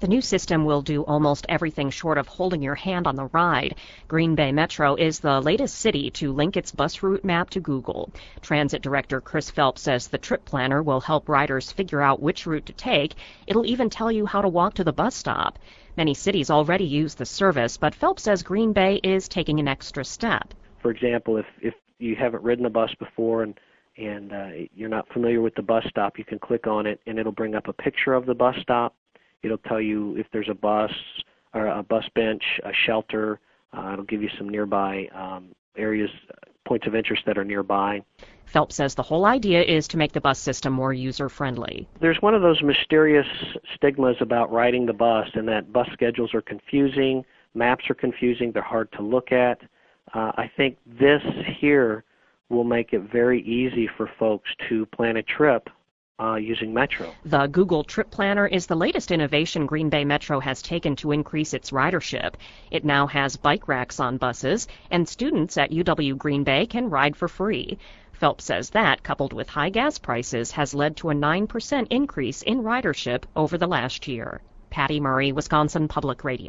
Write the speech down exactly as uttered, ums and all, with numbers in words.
The new system will do almost everything short of holding your hand on the ride. Green Bay Metro is the latest city to link its bus route map to Google. Transit Director Chris Phelps says the trip planner will help riders figure out which route to take. It'll even tell you how to walk to the bus stop. Many cities already use the service, but Phelps says Green Bay is taking an extra step. For example, if, if you haven't ridden a bus before and and uh, you're not familiar with the bus stop, you can click on it and it'll bring up a picture of the bus stop. It'll tell you if there's a bus or a bus bench, a shelter. Uh, it'll give you some nearby um, areas, points of interest that are nearby. Phelps says the whole idea is to make the bus system more user-friendly. There's one of those mysterious stigmas about riding the bus, and that bus schedules are confusing, maps are confusing, they're hard to look at. Uh, I think this here will make it very easy for folks to plan a trip uh, using Metro. The Google Trip Planner is the latest innovation Green Bay Metro has taken to increase its ridership. It now has bike racks on buses, and students at U W Green Bay can ride for free. Phelps says that, coupled with high gas prices, has led to a nine percent increase in ridership over the last year. Patty Murray, Wisconsin Public Radio.